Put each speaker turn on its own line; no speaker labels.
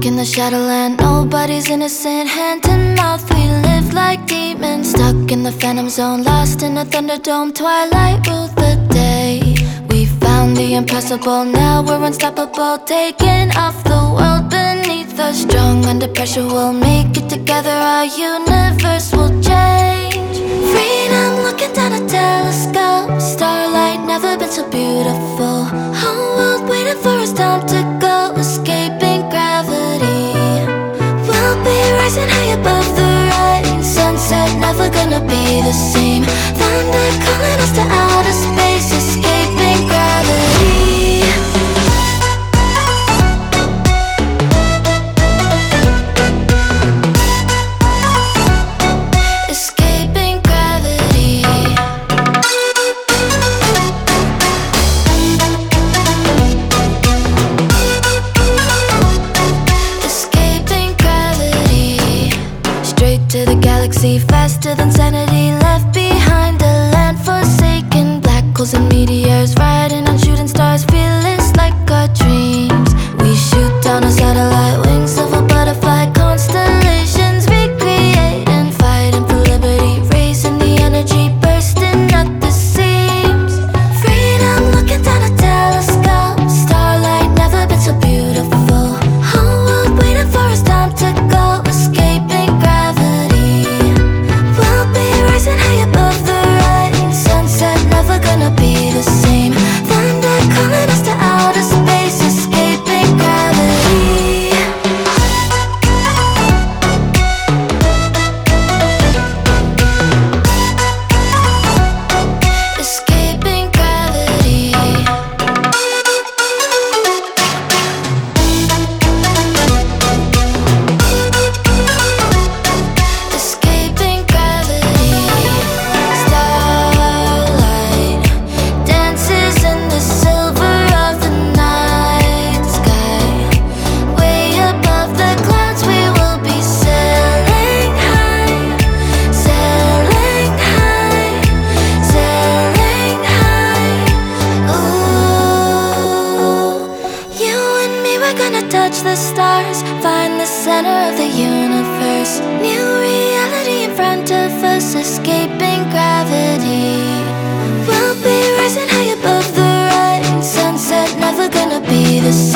Stuck in the shadowland, nobody's innocent. Hand in mouth, we live like demons. Stuck in the phantom zone, lost in a thunderdome. Twilight ruled the day. We found the impossible, now we're unstoppable. Taking off the world beneath us. Strong under pressure, we'll make it together. Our universe will change. Freedom looking down a telescope. Starlight never been so beautiful. Whole world waiting for us, time to go. Escaping gravity. We'll be rising high above the rain. Sunset never gonna be the same. Thunder calling us to outer space. Escaping gravity. Escaping gravity. Escaping gravity. Straight to the galaxy, faster than sanity. Left behind a land forsaken. Black holes and meteors, riding on shooting stars. Fearless like our dreams. We shoot down a satellite, wings of a butterfly. Constellations recreate and fighting for liberty. Raising the energy, bursting at the seams. Freedom looking down a telescope. Starlight never been so beautiful. Whole world waiting for us, time to go. Escaping gravity. We'll be rising high above the rain. Sunset never gonna be the same. Thunder calling us to outer space. Escaping gravity. Escaping gravity. Escaping gravity. Starlight dances in the silver of the night sky. Way above the clouds, we will be sailing high. Sailing high. Sailing high. Ooh, you and me, we're gonna touch the stars. Find the center of the universe. New reality in front of us. Escaping gravity. We'll be rising high above the rain. Sunset never gonna be the same.